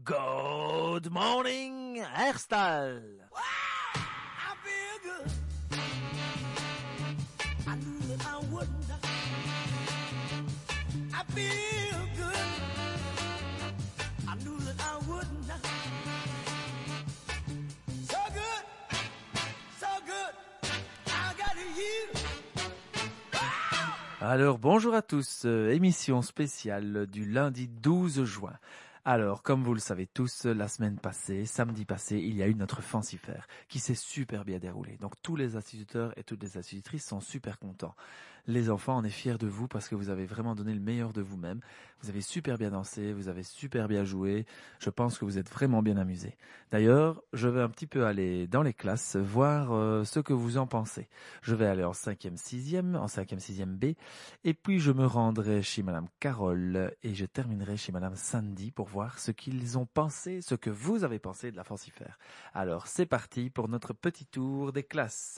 Good morning, hairstyle. Wow, I feel good. I knew that I wouldn't. I feel good. I knew that I wouldn't. So good, so good. I got you. Alors bonjour à tous, émission spéciale du lundi 12 juin. Alors, comme vous le savez tous, la semaine passée, samedi passé, il y a eu notre Fancifère qui s'est super bien déroulé. Donc tous les instituteurs et toutes les institutrices sont super contents. Les enfants, on est fiers de vous parce que vous avez vraiment donné le meilleur de vous-même. Vous avez super bien dansé, vous avez super bien joué. Je pense que vous êtes vraiment bien amusés. D'ailleurs, je vais un petit peu aller dans les classes voir ce que vous en pensez. Je vais aller en 5e, 6e, en 5e, 6e B. Et puis je me rendrai chez Madame Carole et je terminerai chez Madame Sandy pour voir ce qu'ils ont pensé, ce que vous avez pensé de la Fancifère. Alors c'est parti pour notre petit tour des classes.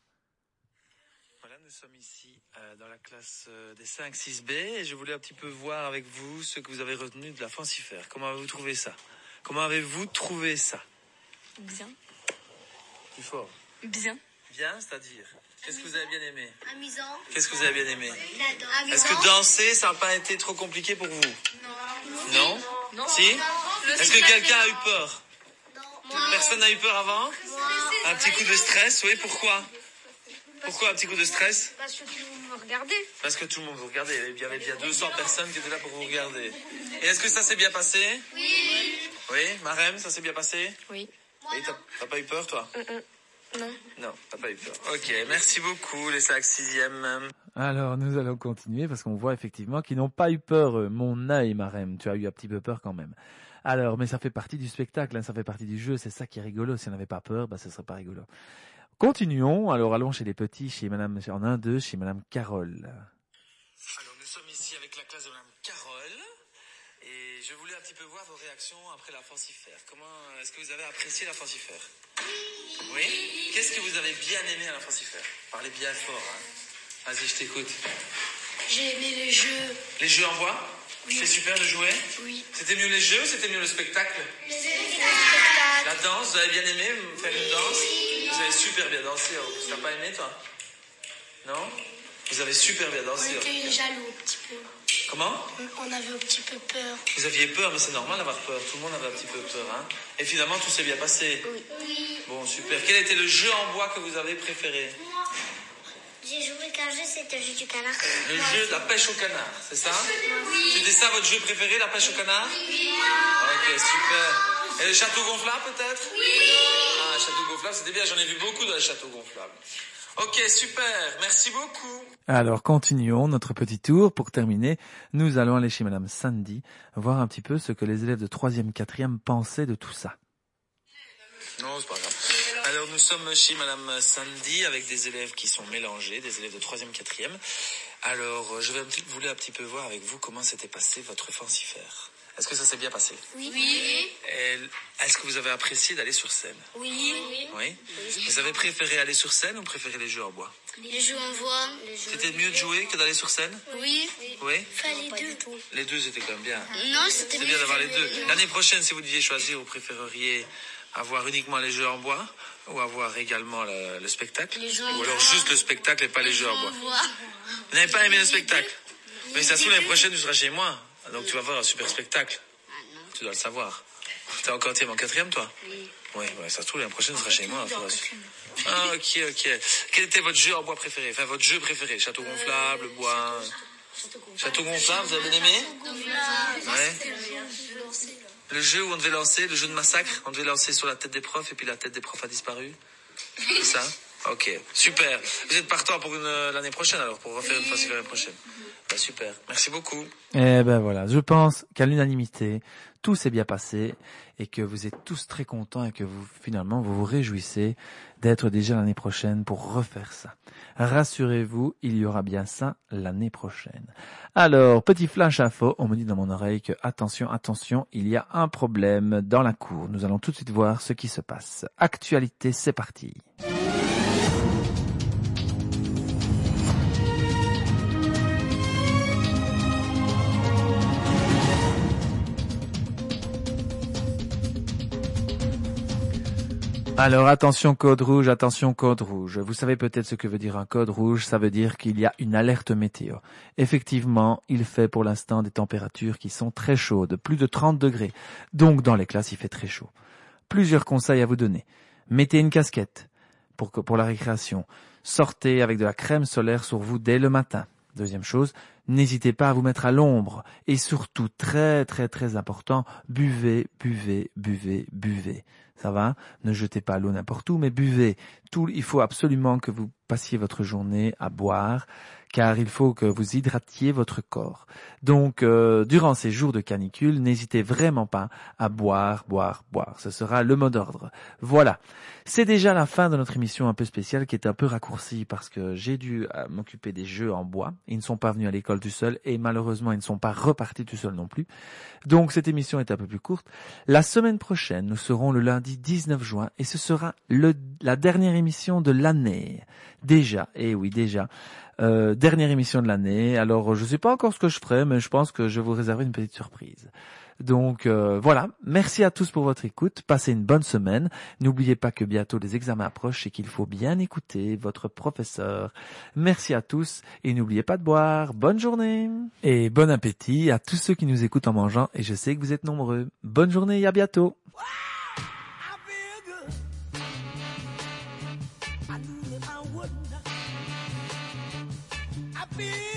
Voilà, nous sommes ici dans la classe des 5-6B et je voulais un petit peu voir avec vous ce que vous avez retenu de la Fancifère. Comment avez-vous trouvé ça? Comment avez-vous trouvé ça? Bien. Plus fort. Bien. Bien, c'est-à-dire? Qu'est-ce que vous avez bien aimé? Amusant. Qu'est-ce que vous avez bien aimé? Amusant. Est-ce que danser, ça n'a pas été trop compliqué pour vous? Non. Non? Si? Est-ce que quelqu'un a eu peur? Non. Personne n'a eu peur avant? Un petit coup de stress, oui, pourquoi? Pourquoi un petit coup de stress? Parce que tout le monde me regardait. Parce que tout le monde vous regardait. Il y avait bien 200 personnes qui étaient là pour vous regarder. Et est-ce que ça s'est bien passé? Oui. Oui, Marem, ça s'est bien passé? Oui. Et t'as pas eu peur, toi? Non. Non, t'as pas eu peur. Ok, merci beaucoup, les 5-6e. Alors nous allons continuer parce qu'on voit effectivement qu'ils n'ont pas eu peur. Mon œil, Marem, tu as eu un petit peu peur quand même. Alors, mais ça fait partie du spectacle, hein, ça fait partie du jeu, c'est ça qui est rigolo. Si on n'avait pas peur, ce serait pas rigolo. Continuons, alors allons chez les petits, chez Madame, en 1-2, chez Madame Carole. Alors nous sommes ici avec la classe de Madame Carole et je voulais un petit peu voir vos réactions après la Fancifère. Comment est-ce que vous avez apprécié la Fancifère? Oui. Qu'est-ce que vous avez bien aimé à la Fancifère? Parlez bien fort, hein. Vas-y, je t'écoute. J'ai aimé les jeux. Les jeux en bois? Oui. C'est super de jouer? Oui. C'était mieux les jeux ou c'était mieux le spectacle? Le spectacle. La danse, vous avez bien aimé faire une danse? Vous avez super bien dansé, tu n'as pas aimé toi? Non? Vous avez super bien On dansé. était jaloux un petit peu. Comment? On avait un petit peu peur. Vous aviez peur, mais c'est normal d'avoir peur. Tout le monde avait un petit peu peur, hein? Et finalement, tout s'est bien passé. Oui. Bon, super. Quel était le jeu en bois que vous avez préféré? J'ai joué qu'un jeu, c'était le jeu du canard. Le jeu de la pêche au canard, c'est ça? Oui. C'était ça votre jeu préféré, la pêche au canard? Oui. Ok, super. Et le château gonflable peut-être? Oui. Ah, le château gonflable, c'était bien. J'en ai vu beaucoup dans les châteaux gonflables. Ok, super. Merci beaucoup. Alors continuons notre petit tour. Pour terminer, nous allons aller chez Madame Sandy, voir un petit peu ce que les élèves de 3e, 4e pensaient de tout ça. Non, c'est pas grave. Alors nous sommes chez Madame Sandy avec des élèves qui sont mélangés, des élèves de 3e, 4e. Alors je voulais un petit peu voir avec vous comment s'était passé votre Fancifère. Est-ce que ça s'est bien passé? Oui. Et est-ce que vous avez apprécié d'aller sur scène? Oui. Oui. Vous avez préféré aller sur scène ou préféré les jeux en bois? Les jeux en voix. C'était mieux de jouer que d'aller sur scène? Oui. Oui. Fallait deux. Les deux étaient quand même bien. Non, c'était C'est bien d'avoir les deux. L'année prochaine, si vous deviez choisir, vous préféreriez avoir uniquement les jeux en bois ou avoir également le spectacle? Ou alors juste le spectacle et pas les jeux en bois? Vous n'avez pas aimé le spectacle? Mais ça se trouve, l'année prochaine, tu seras chez moi. Donc tu vas voir un super spectacle. Tu dois le savoir. T'es encore en 4e, toi? Oui. Oui, ça se trouve, l'année prochaine, tu seras chez moi. Ah, ok. Quel était votre jeu en bois préféré? Enfin, votre jeu préféré? Château gonflable, bois... Château gonflable, vous avez bien aimé? Ouais. Le jeu où on devait lancer, le jeu de massacre, on devait lancer sur la tête des profs et puis la tête des profs a disparu. C'est ça? Ok, super. Vous êtes partant pour l'année prochaine alors, pour refaire une Fancifère l'année prochaine? Super, merci beaucoup. Eh ben voilà, je pense qu'à l'unanimité, tout s'est bien passé et que vous êtes tous très contents et que vous vous réjouissez d'être déjà l'année prochaine pour refaire ça. Rassurez-vous, il y aura bien ça l'année prochaine. Alors, petit flash info, on me dit dans mon oreille que attention, il y a un problème dans la cour. Nous allons tout de suite voir ce qui se passe. Actualité, c'est parti. Alors attention code rouge, attention code rouge. Vous savez peut-être ce que veut dire un code rouge, ça veut dire qu'il y a une alerte météo. Effectivement, il fait pour l'instant des températures qui sont très chaudes, plus de 30 degrés. Donc dans les classes, il fait très chaud. Plusieurs conseils à vous donner. Mettez une casquette pour la récréation. Sortez avec de la crème solaire sur vous dès le matin. Deuxième chose, n'hésitez pas à vous mettre à l'ombre. Et surtout, très très très important, buvez, buvez, buvez, buvez. Ça va? Ne jetez pas l'eau n'importe où, mais buvez. Il faut absolument que vous passiez votre journée à boire, car il faut que vous hydratiez votre corps. Donc, durant ces jours de canicule, n'hésitez vraiment pas à boire, boire, boire. Ce sera le mot d'ordre. Voilà. C'est déjà la fin de notre émission un peu spéciale qui est un peu raccourcie parce que j'ai dû m'occuper des jeux en bois. Ils ne sont pas venus à l'école tout seuls et malheureusement, ils ne sont pas repartis tout seuls non plus. Donc, cette émission est un peu plus courte. La semaine prochaine, nous serons le lundi 19 juin et ce sera la dernière émission de l'année. Déjà, déjà. Dernière émission de l'année. Alors, je sais pas encore ce que je ferai, mais je pense que je vais vous réserver une petite surprise. Donc voilà, merci à tous pour votre écoute, passez une bonne semaine. N'oubliez pas que bientôt les examens approchent et qu'il faut bien écouter votre professeur. Merci à tous et n'oubliez pas de boire. Bonne journée et bon appétit à tous ceux qui nous écoutent en mangeant et je sais que vous êtes nombreux. Bonne journée et à bientôt. I feel good. I knew that I wouldn't. I feel